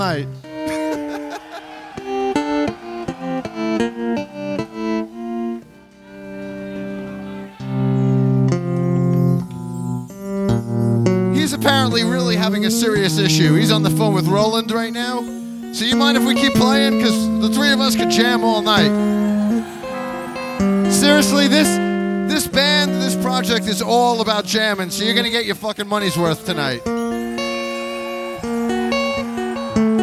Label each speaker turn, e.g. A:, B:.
A: night. He's apparently really having a serious issue. He's on the phone with Roland right now. So you mind if we keep playing? Because the three of us could jam all night. Seriously, this band, this project is all about jamming, so you're going to get your fucking money's worth tonight.